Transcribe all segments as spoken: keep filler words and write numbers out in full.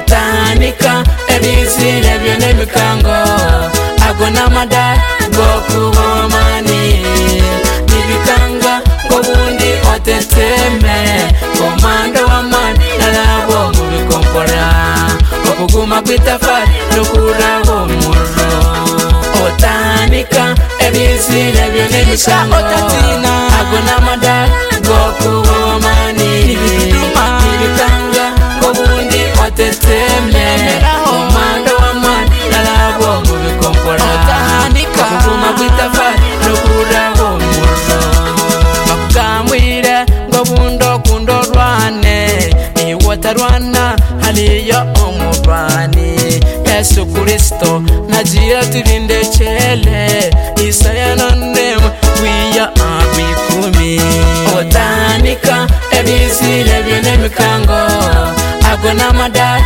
Otandika ebizile byone mikango agona mada gokubomani nibikanga ngobundi oteteme komando wamani nalabo mubikompora okuguma kwitafari nokuraho murro. Otandika ebizile byone mikango agona mada gokubomani nibikanga ngobundi oteteme komando wamani nalabo mubikompora okuguma kwitafari nokuraho murro. Bakugambwire ngo bundo kundorwane iwotarwana haliyo omurwani Yesu Kristo nagira turinde chele Isaya none wiya abikumi. Otandika ebizile byone mikango agona mada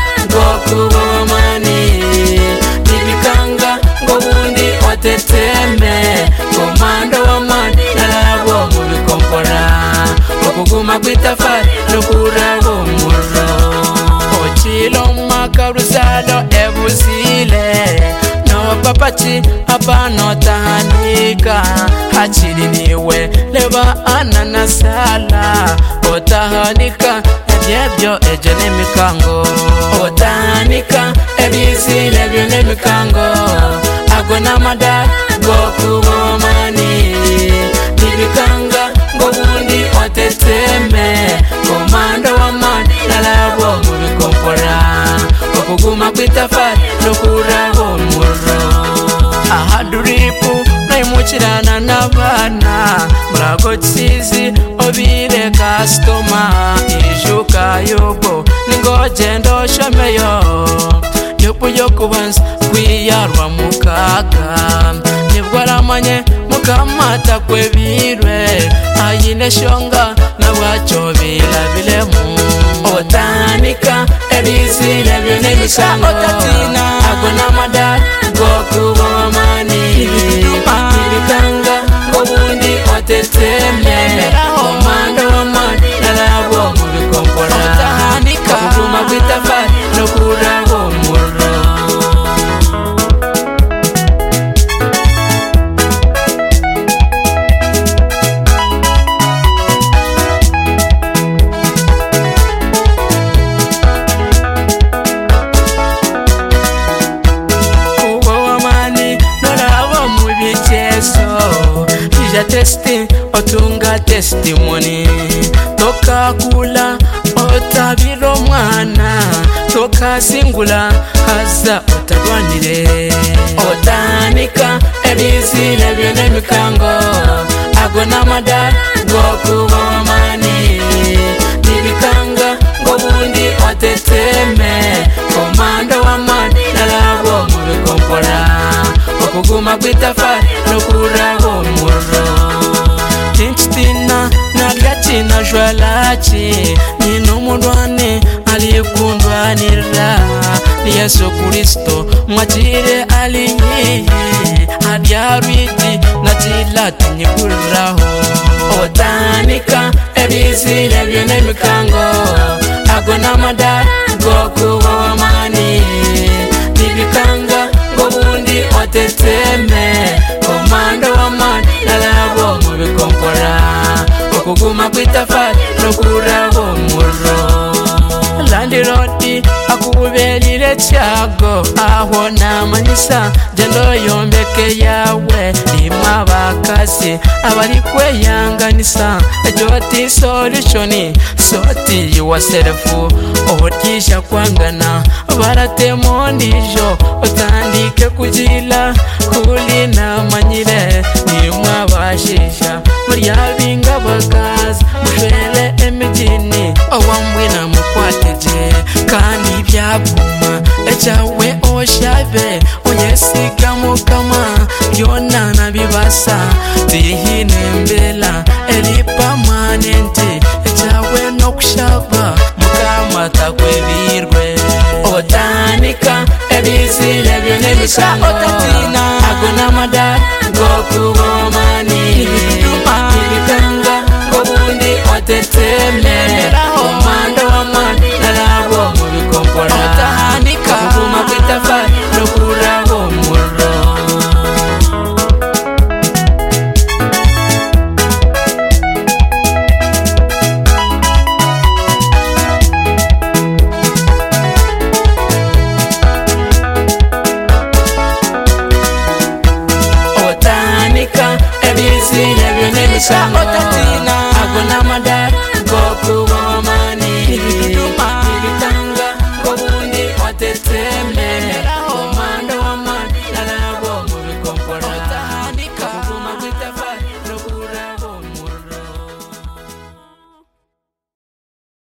gokubomani nibikanga ngobundi oteteme komando wamani nalabo mubikompora okuguma kwitafari nokuraho murro. Ochilo makarusalo ebuzile no papachi abano tahanika hachiri niwe leba ananasala. Otahanika ebyebyo ejene mikango. Otandika ebizile byone mikango agona mada gokubomani nibikanga ngobundi oteteme komando wamani nalabo mubikompora okuguma kwitafari nokuraho murro. Ahaduripu naimukirana n'abana murago tsizi obire customer ijuka yobo ningogendo shomeyo yobu yokubanza kwiyarwa mukaga nibwo aramanye mukamata kwebirwe ayine shonga nabwaco bilabilemu. Otandika ebizile byone mikango agona mada gokubomani nibikanga ngobundi oteteme komando wamani nalabo mubikompora okuguma kwitafari nokuraho murro. Ija testi otunga testimony toka kula otabiro mwana toka singula haza otarwanire. Otandika ebizile byone mikango agona mada gokubomani nibikanga ngobundi oteteme komando wamani nalabo mubikompora okuguma kwitafari nokuraho murro. Tinchitina naryachina jwalachi nino murwane alikundwanira ni Yesu Kristo mwachire aliye adyarwidi najilati nyikuraho. Otandika ebizile byone mikango agona mada gokubomani nibikanga ngobundi oteteme komando wamani nalabo mubikompora okuguma kwitafari nokuraho murro. Landirodi akubelire cyago aho namanyisa jendo yombeke yawe imwa bakasi abari kweyanganisa ejoti solution soti yourself otisha kwangana baratemondijo otandike kujila kulina manyire nimwa bashisha muri yabinga bakazi mushwele emijini owambwina mukwateje kandi byaguma echawe oshabe oyesiga mukama byona nabibasa tihine mbela eli permanente echawe nokushaba mukama takwebirwe. Otandika ebizile byone mikango